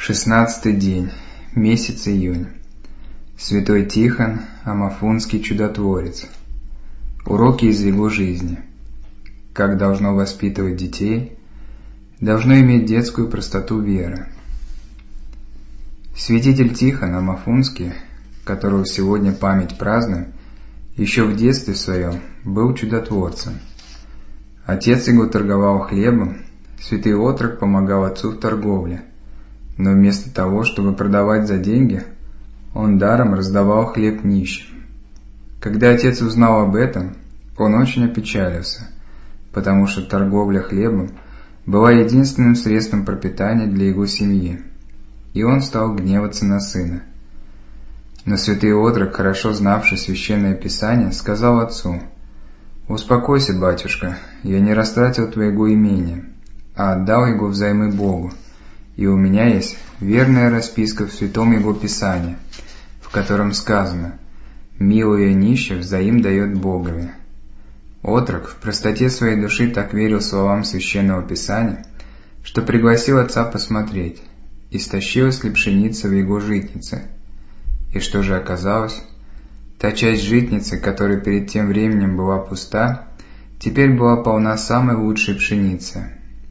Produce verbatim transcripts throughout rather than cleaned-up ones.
Шестнадцатый день, месяц июнь. Святой Тихон, Амафунский чудотворец. Уроки из его жизни. Как должно воспитывать детей? Должно иметь детскую простоту веры. Святитель Тихон Амафунский, которого сегодня память празднуем, еще в детстве своем был чудотворцем. Отец его торговал хлебом, святый отрок помогал отцу в торговле. Но вместо того, чтобы продавать за деньги, он даром раздавал хлеб нищим. Когда отец узнал об этом, он очень опечалился, потому что торговля хлебом была единственным средством пропитания для его семьи, и он стал гневаться на сына. Но святый отрок, хорошо знавший священное писание, сказал отцу: «Успокойся, батюшка, я не растратил твоего имения, а отдал его взаймы Богу. И у меня есть верная расписка в святом его писании, в котором сказано: «Милуя нищих, взаим дает Богови». Отрок в простоте своей души так верил словам священного писания, что пригласил отца посмотреть, истощилась ли пшеница в его житнице. И что же оказалось? Та часть житницы, которая перед тем временем была пуста, теперь была полна самой лучшей пшеницы.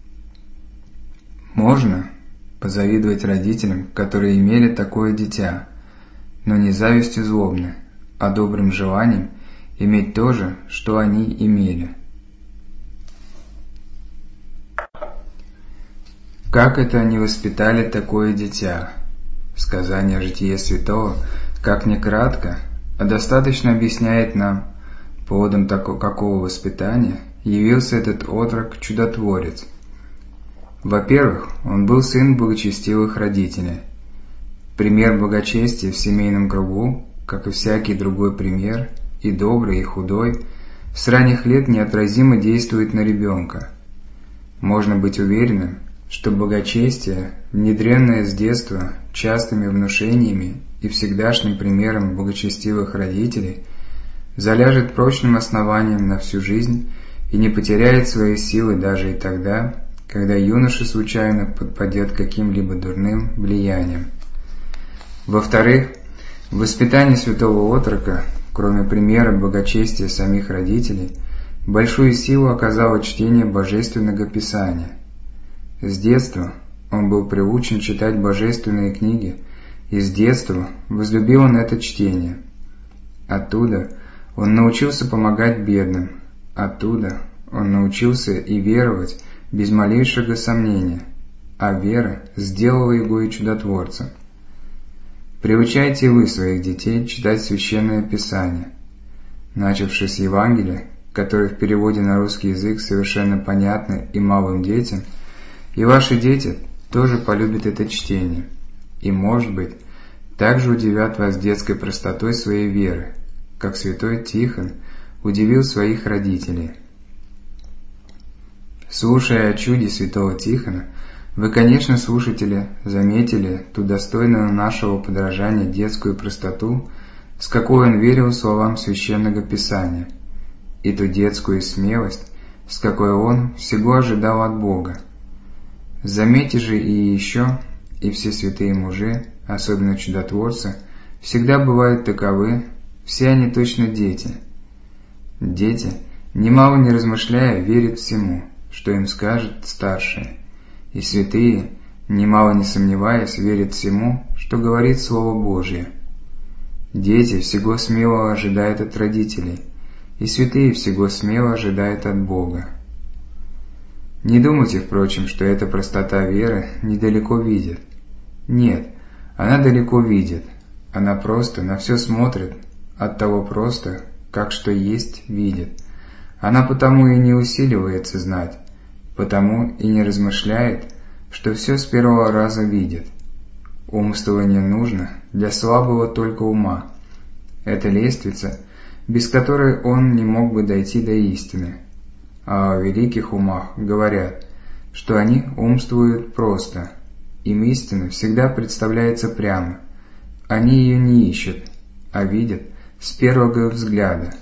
Можно позавидовать родителям, которые имели такое дитя, но не завистью злобной, а добрым желанием иметь то же, что они имели. Как это они воспитали такое дитя? Сказание о житии святого, как ни кратко, а достаточно объясняет нам, поводом такого какого воспитания явился этот отрок-чудотворец. Во-первых, он был сын благочестивых родителей. Пример благочестия в семейном кругу, как и всякий другой пример, и добрый, и худой, с ранних лет неотразимо действует на ребенка. Можно быть уверенным, что благочестие, внедренное с детства частыми внушениями и всегдашним примером благочестивых родителей, заляжет прочным основанием на всю жизнь и не потеряет своей силы даже и тогда, когда юноша случайно подпадет каким-либо дурным влиянием. Во-вторых, в воспитании святого отрока, кроме примера благочестия самих родителей, большую силу оказало чтение Божественного Писания. С детства он был приучен читать божественные книги, и с детства возлюбил он это чтение. Оттуда он научился помогать бедным, оттуда он научился и веровать без малейшего сомнения, а вера сделала его и чудотворцем. Приучайте вы своих детей читать Священное Писание, начавши с Евангелия, которое в переводе на русский язык совершенно понятно и малым детям, и ваши дети тоже полюбят это чтение, и, может быть, также удивят вас детской простотой своей веры, как святой Тихон удивил своих родителей. Слушая о чуде святого Тихона, вы, конечно, слушатели, заметили ту достойную нашего подражания детскую простоту, с какой он верил словам Священного Писания, и ту детскую смелость, с какой он всего ожидал от Бога. Заметьте же и еще, и все святые мужи, особенно чудотворцы, всегда бывают таковы, все они точно дети. Дети, немало не размышляя, верят всему, что им скажет старший, и святые, немало не сомневаясь, верят всему, что говорит Слово Божье. Дети всего смело ожидают от родителей, и святые всего смело ожидают от Бога. Не думайте, впрочем, что эта простота веры недалеко видит. Нет, она далеко видит, она просто на все смотрит, оттого просто, как что есть, видит. Она потому и не усиливается знать, потому и не размышляет, что все с первого раза видит. Умствование нужно для слабого только ума. Это лестница, без которой он не мог бы дойти до истины. А о великих умах говорят, что они умствуют просто, им истина всегда представляется прямо. Они ее не ищут, а видят с первого взгляда.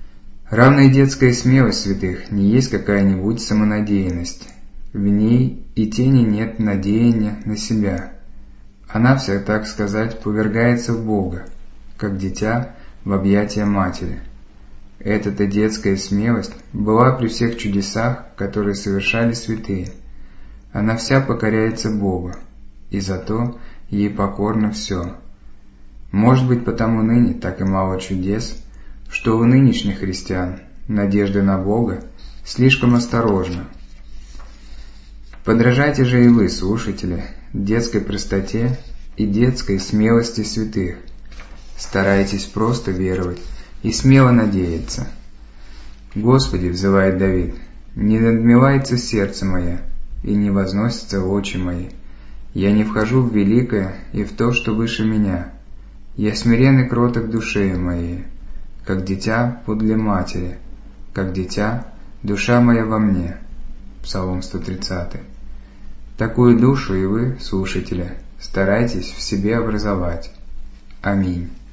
Равная детская смелость святых не есть какая-нибудь самонадеянность. В ней и тени нет надеяния на себя. Она вся, так сказать, повергается в Бога, как дитя в объятия матери. Эта-то детская смелость была при всех чудесах, которые совершали святые. Она вся покоряется Богу, и зато ей покорно все. Может быть, потому ныне так и мало чудес, что у нынешних христиан надежда на Бога слишком осторожна. Подражайте же и вы, слушатели, детской простоте и детской смелости святых. Старайтесь просто веровать и смело надеяться. «Господи, — взывает Давид, — не надмевается сердце мое, и не возносятся очи мои. Я не вхожу в великое и в то, что выше меня. Я смирен и кроток душею моей, как дитя подле матери, как дитя душа моя во мне». Псалом сто тридцатый. Такую душу и вы, слушатели, старайтесь в себе образовать. Аминь.